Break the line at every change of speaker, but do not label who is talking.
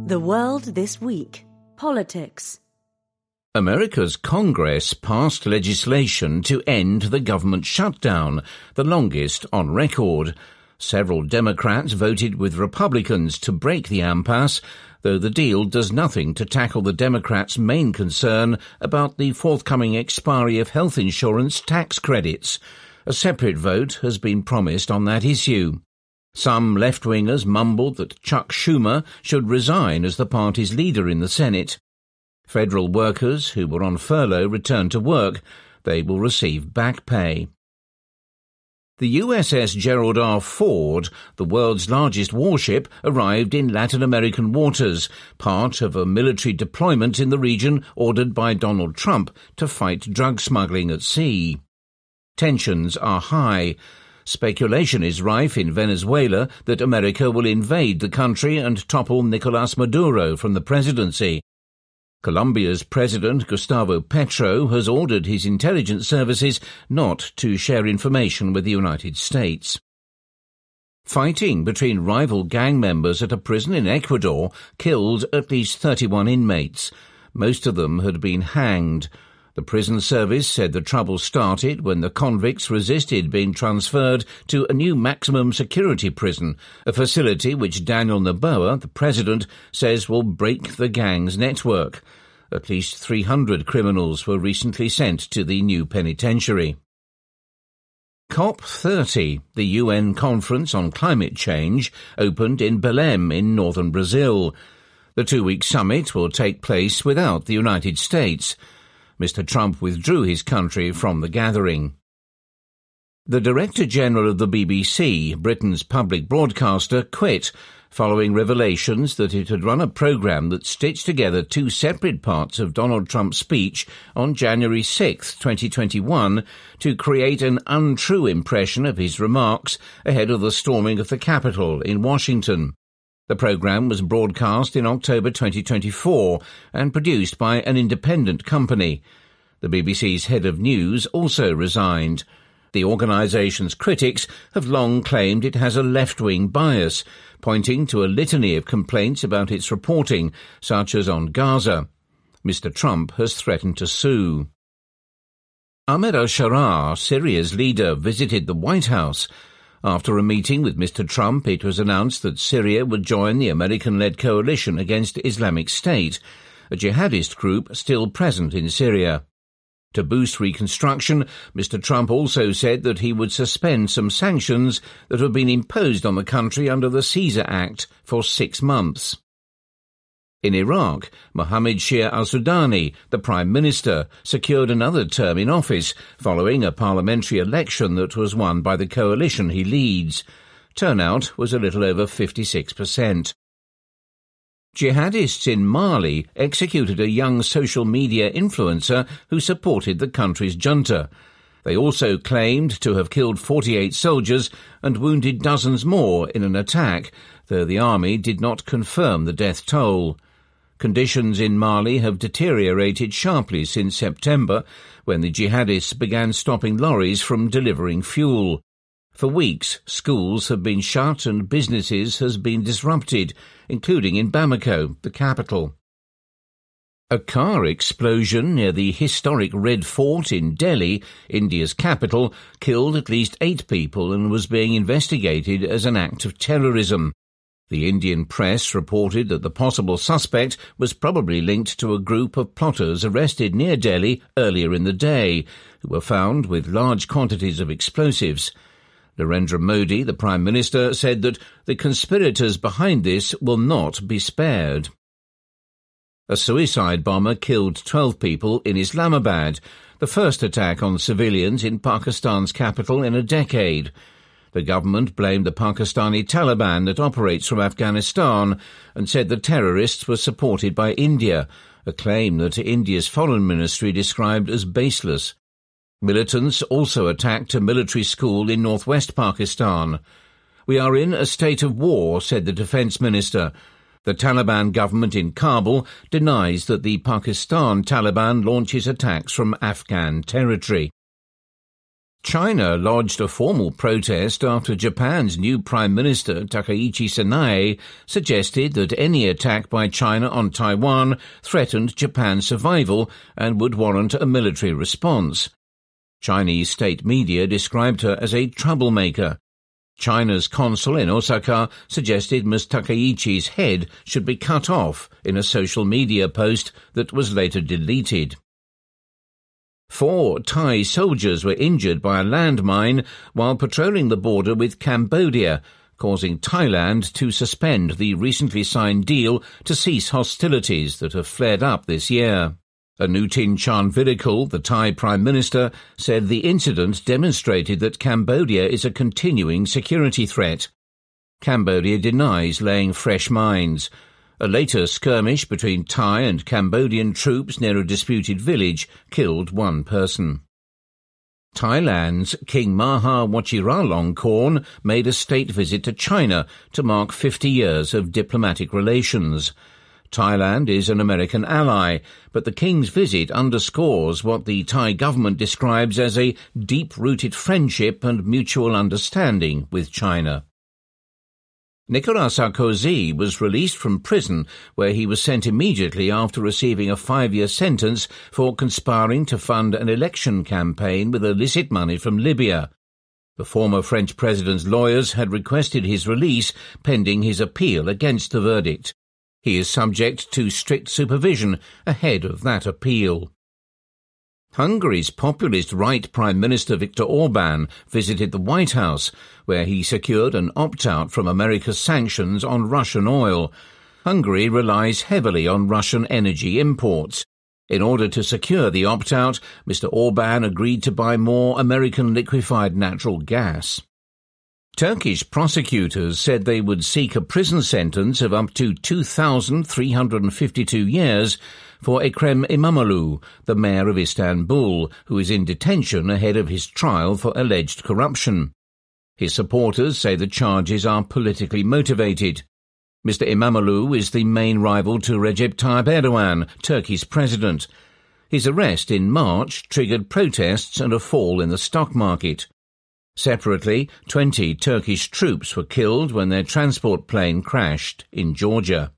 The World This Week. Politics.
America's Congress passed legislation to end the government shutdown, the longest on record. Several Democrats voted with Republicans to break the impasse, though the deal does nothing to tackle the Democrats' main concern about the forthcoming expiry of health insurance tax credits. A separate vote has been promised on that issue. Some left-wingers mumbled that Chuck Schumer should resign as the party's leader in the Senate. Federal workers who were on furlough returned to work. They will receive back pay. The USS Gerald R. Ford, the world's largest warship, arrived in Latin American waters, part of a military deployment in the region ordered by Donald Trump to fight drug smuggling at sea. Tensions are high. Speculation is rife in Venezuela that America will invade the country and topple Nicolás Maduro from the presidency. Colombia's President Gustavo Petro has ordered his intelligence services not to share information with the United States. Fighting between rival gang members at a prison in Ecuador killed at least 31 inmates. Most of them had been hanged. The prison service said the trouble started when the convicts resisted being transferred to a new maximum security prison, a facility which Daniel Noboa, the president, says will break the gang's network. At least 300 criminals were recently sent to the new penitentiary. COP30, the UN Conference on Climate Change, opened in Belém in northern Brazil. The two-week summit will take place without the United States. Mr. Trump withdrew his country from the gathering. The Director-General of the BBC, Britain's public broadcaster, quit following revelations that it had run a programme that stitched together two separate parts of Donald Trump's speech on January 6, 2021, to create an untrue impression of his remarks ahead of the storming of the Capitol in Washington. The programme was broadcast in October 2024 and produced by an independent company. The BBC's head of news also resigned. The organisation's critics have long claimed it has a left-wing bias, pointing to a litany of complaints about its reporting, such as on Gaza. Mr. Trump has threatened to sue. Ahmed al-Sharaa, Syria's leader, visited the White House. After a meeting with Mr. Trump, it was announced that Syria would join the American-led coalition against Islamic State, a jihadist group still present in Syria. To boost reconstruction, Mr. Trump also said that he would suspend some sanctions that have been imposed on the country under the Caesar Act for 6 months. In Iraq, Mohammed Shia al-Sudani, the Prime Minister, secured another term in office following a parliamentary election that was won by the coalition he leads. Turnout was a little over 56%. Jihadists in Mali executed a young social media influencer who supported the country's junta. They also claimed to have killed 48 soldiers and wounded dozens more in an attack, though the army did not confirm the death toll. Conditions in Mali have deteriorated sharply since September, when the jihadists began stopping lorries from delivering fuel. For weeks, schools have been shut and businesses have been disrupted, including in Bamako, the capital. A car explosion near the historic Red Fort in Delhi, India's capital, killed at least 8 people and was being investigated as an act of terrorism. The Indian press reported that the possible suspect was probably linked to a group of plotters arrested near Delhi earlier in the day, who were found with large quantities of explosives. Narendra Modi, the Prime Minister, said that the conspirators behind this will not be spared. A suicide bomber killed 12 people in Islamabad, the first attack on civilians in Pakistan's capital in a decade. The government blamed the Pakistani Taliban that operates from Afghanistan and said the terrorists were supported by India, a claim that India's foreign ministry described as baseless. Militants also attacked a military school in northwest Pakistan. "We are in a state of war," said the defence minister. The Taliban government in Kabul denies that the Pakistan Taliban launches attacks from Afghan territory. China lodged a formal protest after Japan's new Prime Minister, Takaichi Sanae, suggested that any attack by China on Taiwan threatened Japan's survival and would warrant a military response. Chinese state media described her as a troublemaker. China's consul in Osaka suggested Ms. Takaichi's head should be cut off in a social media post that was later deleted. 4 Thai soldiers were injured by a landmine while patrolling the border with Cambodia, causing Thailand to suspend the recently signed deal to cease hostilities that have flared up this year. Anutin Charnvirakul, the Thai Prime Minister, said the incident demonstrated that Cambodia is a continuing security threat. Cambodia denies laying fresh mines. A later skirmish between Thai and Cambodian troops near a disputed village killed 1 person. Thailand's King Maha Vajiralongkorn made a state visit to China to mark 50 years of diplomatic relations. Thailand is an American ally, but the King's visit underscores what the Thai government describes as a deep-rooted friendship and mutual understanding with China. Nicolas Sarkozy was released from prison, where he was sent immediately after receiving a 5-year sentence for conspiring to fund an election campaign with illicit money from Libya. The former French president's lawyers had requested his release pending his appeal against the verdict. He is subject to strict supervision ahead of that appeal. Hungary's populist right Prime Minister Viktor Orbán visited the White House, where he secured an opt-out from America's sanctions on Russian oil. Hungary relies heavily on Russian energy imports. In order to secure the opt-out, Mr. Orbán agreed to buy more American liquefied natural gas. Turkish prosecutors said they would seek a prison sentence of up to 2,352 years for Ekrem İmamoğlu, the mayor of Istanbul, who is in detention ahead of his trial for alleged corruption. His supporters say the charges are politically motivated. Mr. İmamoğlu is the main rival to Recep Tayyip Erdogan, Turkey's president. His arrest in March triggered protests and a fall in the stock market. Separately, 20 Turkish troops were killed when their transport plane crashed in Georgia.